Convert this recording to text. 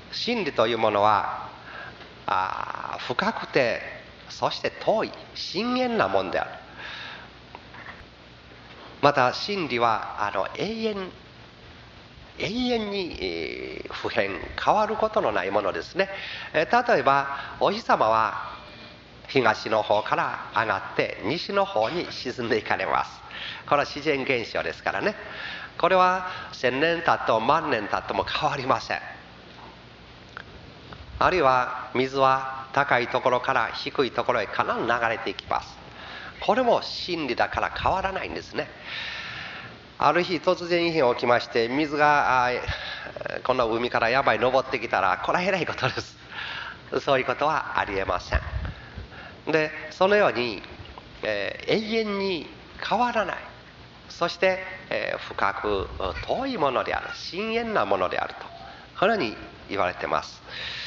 真理というものは深くて、そして遠い深遠なものである。また真理は永遠に不変、変わることのないものですね。例えばお日様は東の方から上がって西の方に沈んでいかれます。これは自然現象ですからね。これは1000年経っても万年経っても変わりません。あるいは水は高いところから低いところへ必ず流れていきます。これも真理だから変わらないんですね。ある日突然異変が起きまして、水がこの海から山へ登ってきたら、これはえらいことです。そういうことはありえません。でそのように、永遠に変わらない、そして、深く遠いものである、深遠なものであると、このように言われています。